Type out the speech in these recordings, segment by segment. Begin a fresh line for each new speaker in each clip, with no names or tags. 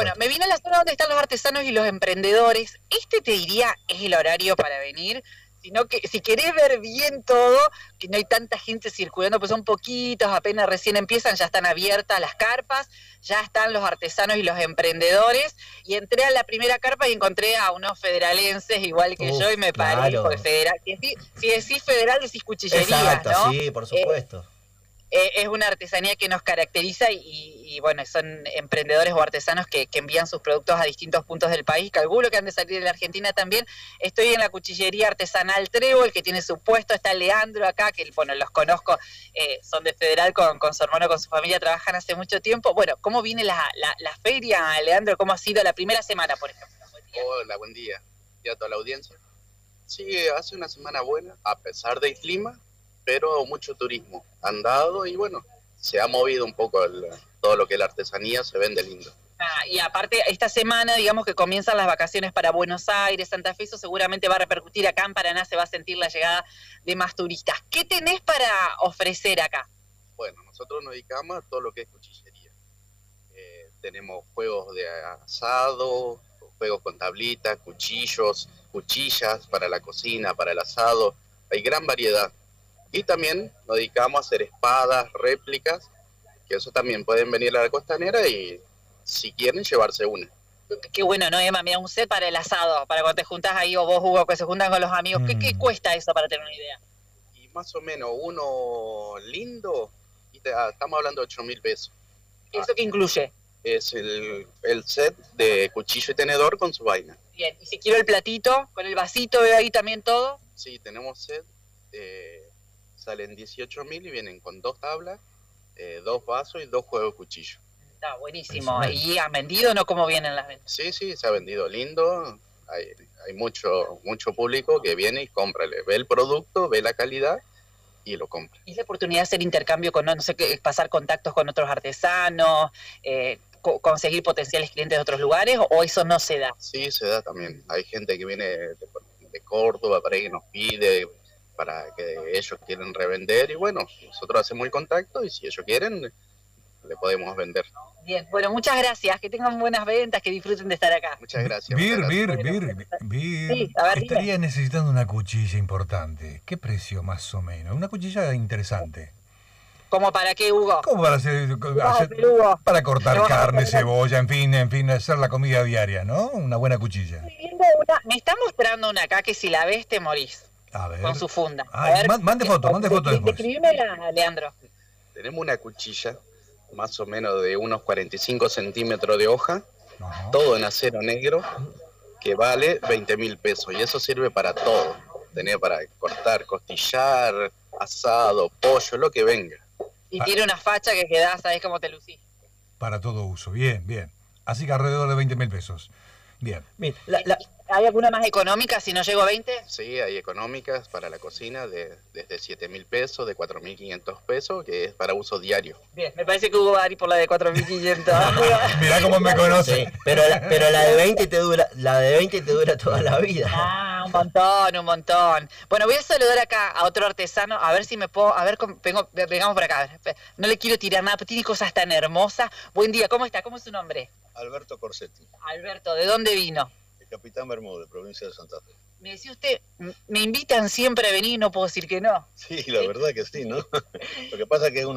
Bueno, me vine a la zona donde están los artesanos y los emprendedores. Este te diría es el horario para venir, sino que si querés ver bien todo, que no hay tanta gente circulando, pues son poquitos, apenas recién empiezan, ya están abiertas las carpas, ya están los artesanos y los emprendedores, y entré a la primera carpa y encontré a unos federalenses igual que yo, y me paré, porque federal, si decís federal decís cuchillería,
exacto,
¿no?
sí, por supuesto.
Es una artesanía que nos caracteriza y bueno, son emprendedores o artesanos que envían sus productos a distintos puntos del país. Calculo que han de salir de la Argentina también. Estoy en la cuchillería artesanal Trébol, que tiene su puesto. Está Leandro acá, que bueno, los conozco, son de Federal con su hermano, con su familia, trabajan hace mucho tiempo. Bueno, ¿cómo viene la feria, Leandro? ¿Cómo ha sido la primera semana, por ejemplo?
Hola, buen día. Y a toda la audiencia. Sí, hace una semana buena, a pesar del clima, pero mucho turismo han dado y bueno, se ha movido un poco todo lo que es la artesanía, se vende lindo.
Y aparte, esta semana, digamos que comienzan las vacaciones para Buenos Aires, Santa Fe, eso seguramente va a repercutir acá en Paraná, se va a sentir la llegada de más turistas. ¿Qué tenés para ofrecer acá?
Bueno, nosotros nos dedicamos a todo lo que es cuchillería. Tenemos juegos de asado, juegos con tablitas, cuchillos, cuchillas para la cocina, para el asado, hay gran variedad. Y también nos dedicamos a hacer espadas, réplicas, que eso también pueden venir a la Costanera y si quieren llevarse una.
Qué bueno, ¿no, Emma? Mira, un set para el asado, para cuando te juntás ahí o vos, Hugo, que se juntan con los amigos. ¿Qué cuesta eso para tener una idea?
Y más o menos uno lindo, estamos hablando de 8.000 pesos.
¿Eso qué incluye?
Es el set de cuchillo y tenedor con su vaina.
Bien, y si quiero el platito, con el vasito, ¿veo ahí también todo?
Sí, tenemos set, salen 18.000 y vienen con 2 tablas, 2 vasos y 2 juegos de cuchillo.
Está buenísimo. ¿Y han vendido o no? ¿Cómo vienen las ventas?
Sí, se ha vendido lindo. Hay mucho público que viene y compra, ve el producto, ve la calidad y lo compra.
¿Y la oportunidad de hacer intercambio con, no sé, pasar contactos con otros artesanos, conseguir potenciales clientes de otros lugares, o eso no se da?
Sí, se da también. Hay gente que viene de Córdoba para que nos pide, para que ellos quieren revender y bueno, nosotros hacemos el contacto y si ellos quieren, le podemos vender.
Bien, bueno, muchas gracias, que tengan buenas ventas, que disfruten de estar acá.
Muchas gracias.
Bir,
Sí, a ver,
estaría necesitando una cuchilla importante. ¿Qué precio más o menos? Una cuchilla interesante.
¿Cómo para qué, Hugo?
¿Cómo para para cortar carne, cebolla, en fin, hacer la comida diaria, ¿no? Una buena cuchilla.
Me está mostrando una acá que si la ves te morís.
A ver.
Con su funda.
Ay, mande foto después.
Describímela, Leandro.
Tenemos una cuchilla, más o menos de unos 45 centímetros de hoja, todo en acero negro, que vale 20.000 pesos. Y eso sirve para todo. Tenés para cortar, costillar, asado, pollo, lo que venga.
Y tiene una facha que quedás, ¿sabés cómo te lucís?
Para todo uso, bien. Así que alrededor de 20.000 pesos. Bien.
¿Hay alguna más económica si no llego a 20?
Sí, hay económicas para la cocina desde 7.000 pesos, de 4.500 pesos, que es para uso diario.
Bien, me parece que Hugo va a ir por la de 4.500.
Mirá cómo me conoce.
Sí, pero la de 20 te dura toda la vida.
Un montón. Bueno, voy a saludar acá a otro artesano, a ver si me puedo, vengamos por acá. No le quiero tirar nada, pero tiene cosas tan hermosas. Buen día, ¿cómo está? ¿Cómo es su nombre?
Alberto Corsetti.
Alberto, ¿de dónde vino?
De Capitán Bermúdez, provincia de Santa Fe.
Me decía usted, me invitan siempre a venir y no puedo decir que no.
Sí, la verdad que sí, ¿no? Lo que pasa que es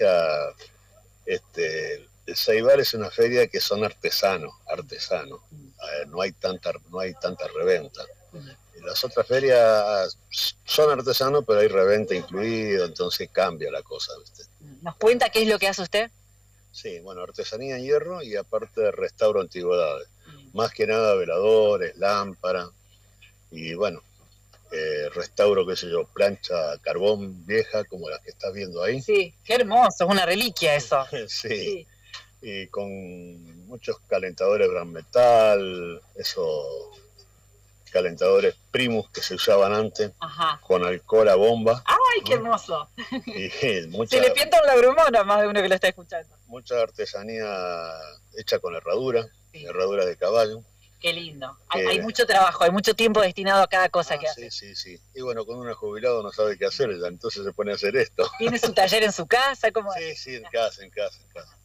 el Ceibal es una feria que son artesanos. No hay tanta reventa. Las otras ferias son artesanos, pero hay reventa incluido, entonces cambia la cosa, ¿viste?
¿Nos cuenta qué es lo que hace usted?
Sí, bueno, artesanía en hierro y aparte restauro antigüedades. Más que nada veladores, lámparas y bueno, restauro, qué sé yo, plancha carbón vieja como las que estás viendo ahí.
Sí, qué hermoso, es una reliquia eso.
Sí, y con muchos calentadores gran metal, esos calentadores Primus que se usaban antes, con alcohol a bomba.
¡Ay, qué hermoso!
Y
se le pienta un lagrimón a más de uno que lo está escuchando.
Mucha artesanía hecha con herradura de caballo.
Qué lindo. Hay mucho trabajo, hay mucho tiempo destinado a cada cosa que hace.
Sí. Y bueno, con un jubilado no sabe qué hacer, entonces se pone a hacer esto.
¿Tiene su taller en su casa? ¿Cómo
Sí, en casa.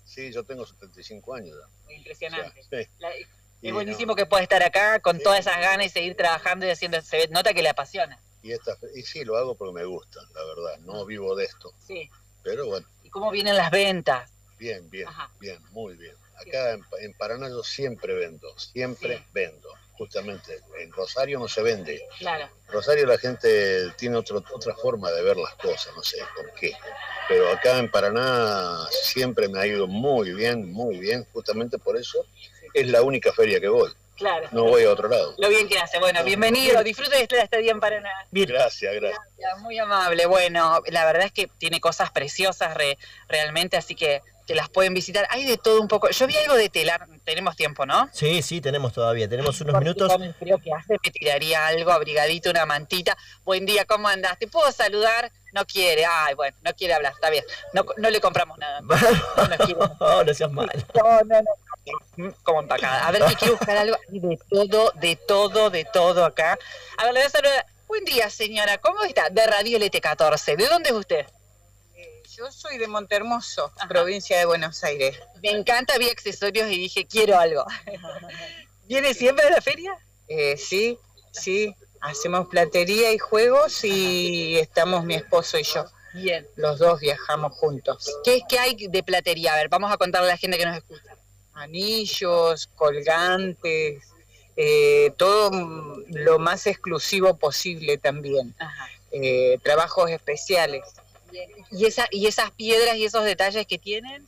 Sí, yo tengo 75 años ya.
Impresionante.
O sea, sí.
Es buenísimo que pueda estar acá con todas esas ganas y seguir trabajando y haciendo, se nota que le apasiona.
Y sí, lo hago porque me gusta, la verdad. No vivo de esto.
Sí.
Pero bueno.
¿Y cómo vienen las ventas?
Bien,
Ajá.
bien, muy bien. Acá en Paraná yo siempre vendo. Justamente, en Rosario no se vende.
Claro.
En Rosario la gente tiene otra forma de ver las cosas, no sé por qué. Pero acá en Paraná siempre me ha ido muy bien, justamente por eso es la única feria que voy.
Claro.
No voy a otro lado.
Lo bien que hace. Bueno, bienvenido, disfrute de esta estadía en Paraná.
Bien.
Gracias.
Muy amable. Bueno, la verdad es que tiene cosas preciosas realmente, así que las pueden visitar. Hay de todo un poco. Yo vi algo de telar, tenemos tiempo, ¿no?
Sí, tenemos todavía, tenemos unos minutos.
Creo que hace, me tiraría algo, abrigadito, una mantita. Buen día, ¿cómo andás? ¿Te puedo saludar? No quiere, bueno, no quiere hablar, está bien. No le compramos nada.
No seas mal.
No. Como empacada. A ver si quiere buscar algo. De todo acá. A ver, le voy a saludar. Buen día, señora. ¿Cómo está? De Radio LT14. ¿De dónde es usted?
Yo soy de Montehermoso, provincia de Buenos Aires.
Me encanta, vi accesorios y dije, quiero algo. ¿Viene siempre a la feria?
Sí. Hacemos platería y juegos y estamos mi esposo y yo.
Bien.
Los dos viajamos juntos.
¿Qué hay de platería? A ver, vamos a contarle a la gente que nos escucha.
Anillos, colgantes, todo lo más exclusivo posible también.
Ajá.
Trabajos especiales.
¿Y esas piedras y esos detalles que tienen?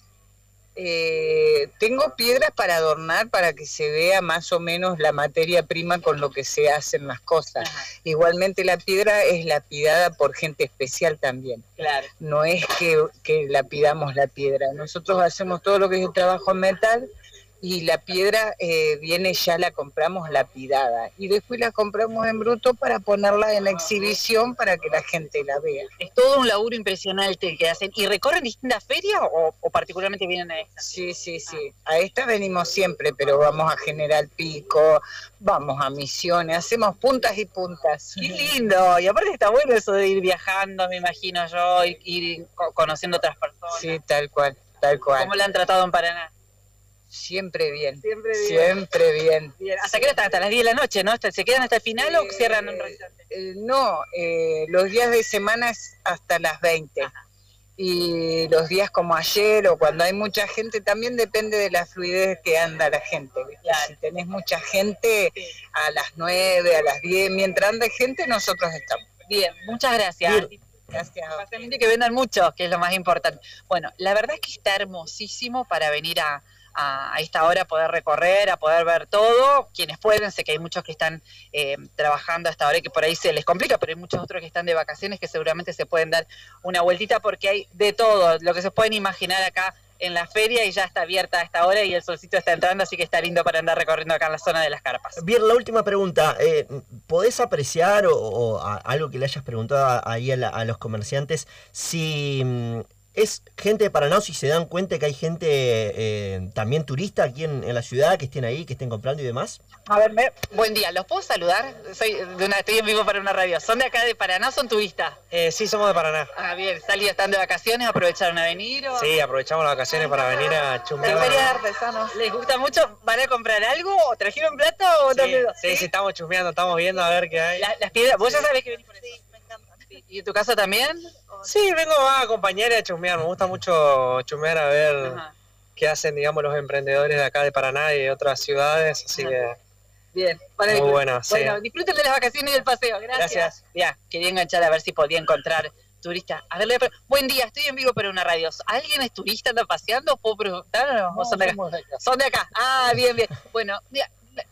Tengo piedras para adornar para que se vea más o menos la materia prima con lo que se hacen las cosas.
Ajá.
Igualmente la piedra es lapidada por gente especial también.
Claro.
No es que lapidamos la piedra. Nosotros hacemos todo lo que es el trabajo en metal y la piedra viene ya la compramos lapidada y después la compramos en bruto para ponerla en exhibición para que la gente la vea.
Es todo un laburo impresionante que hacen. ¿Y recorren distintas ferias o particularmente vienen a esta?
Sí. A esta venimos siempre, pero vamos a General Pico, vamos a Misiones, hacemos puntas y puntas.
¡Qué lindo! Y aparte está bueno eso de ir viajando, me imagino yo, ir conociendo otras personas.
Sí, tal cual.
¿Cómo la han tratado en Paraná?
Siempre bien.
Siempre bien. ¿Hasta qué hora? Hasta las 10 de la noche, ¿no? ¿Se quedan hasta el final o cierran un ratito?
No, los días de semana es hasta las 20. Ajá. Y los días como ayer o cuando hay mucha gente, también depende de la fluidez que anda la gente. Claro. Si tenés mucha gente, a las 9, a las 10, mientras anda gente, nosotros estamos.
Bien, muchas gracias. Bien. Gracias. Básicamente que vendan mucho, que es lo más importante. Bueno, la verdad es que está hermosísimo para venir a esta hora, poder recorrer, a poder ver todo. Quienes pueden, sé que hay muchos que están trabajando a esta hora y que por ahí se les complica, pero hay muchos otros que están de vacaciones que seguramente se pueden dar una vueltita porque hay de todo, lo que se pueden imaginar acá en la feria, y ya está abierta a esta hora y el solcito está entrando, así que está lindo para andar recorriendo acá en la zona de las carpas.
Bien, la última pregunta. ¿Podés apreciar o algo que le hayas preguntado ahí a los comerciantes si es gente de Paraná, si se dan cuenta que hay gente también turista aquí en la ciudad, que estén ahí, que estén comprando y demás?
A ver, buen día, ¿los puedo saludar? Estoy en vivo para una radio. ¿Son de acá de Paraná o son turistas?
Sí, somos de Paraná.
Ah, bien, ¿están de vacaciones? ¿Aprovecharon a venir? ¿O?
Sí, aprovechamos las vacaciones para venir a chumbear.
La feria de artesanos. ¿Les gusta mucho? ¿Van a comprar algo? ¿O trajeron plata? ¿O
sí, estamos chusmeando, estamos viendo a ver qué hay.
Las piedras, ¿vos ya sabés que venís por eso? Sí, me encanta. ¿Y en tu casa también?
Sí, vengo a acompañar y a chusmear. Me gusta mucho chusmear a ver qué hacen, digamos, los emprendedores de acá de Paraná y de otras ciudades, así que...
Bien,
muy bueno, sí.
Bueno, disfruten de las vacaciones y del paseo, gracias. Ya, quería enganchar a ver si podía encontrar turistas. A ver, buen día, estoy en vivo para una radio. ¿Alguien es turista, anda paseando? ¿Puedo preguntar? ¿O son de acá? Son de acá. Ah, bien. Bueno, mira,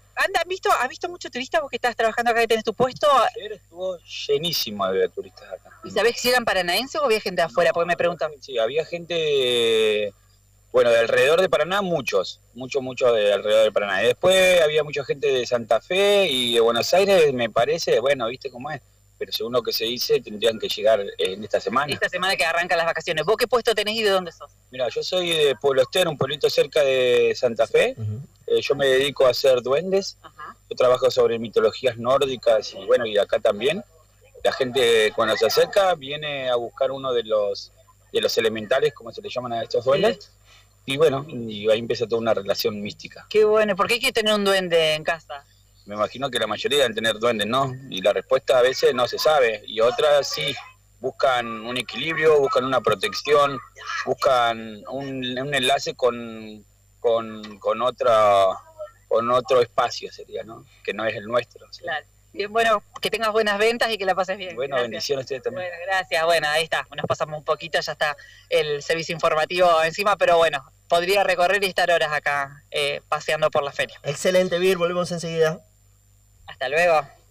¿has visto muchos turistas vos que estás trabajando acá, que tenés tu puesto?
Ayer estuvo llenísimo de turistas acá.
¿Y sabés si eran paranaenses o había gente de afuera? Porque me preguntan.
Sí, había gente... Bueno, de alrededor de Paraná, muchos de alrededor de Paraná. Y después había mucha gente de Santa Fe y de Buenos Aires, me parece, bueno, viste cómo es, pero según lo que se dice, tendrían que llegar en esta semana.
Esta semana que arrancan las vacaciones. ¿Vos qué puesto tenés y de dónde sos?
Mira, yo soy de Pueblo Estero, un pueblito cerca de Santa Fe. Yo me dedico a hacer duendes. Yo trabajo sobre mitologías nórdicas y bueno, y acá también. La gente cuando se acerca viene a buscar uno de los elementales, como se le llaman a estos duendes. Y bueno, y ahí empieza toda una relación mística.
Qué bueno, ¿por qué hay que tener un duende en casa?
Me imagino que la mayoría deben tener duendes, ¿no? Y la respuesta a veces no se sabe, y otras sí. Buscan un equilibrio, buscan una protección, buscan un enlace con otro espacio, sería, ¿no? Que no es el nuestro. ¿Sí?
Claro. Bien, bueno, que tengas buenas ventas y que la pases bien.
Bueno,
gracias.
bendiciones a ustedes también.
Bueno, gracias. Bueno, ahí está. Nos pasamos un poquito, ya está el servicio informativo encima, pero bueno, podría recorrer y estar horas acá paseando por la feria.
Excelente, Vir, volvemos enseguida.
Hasta luego.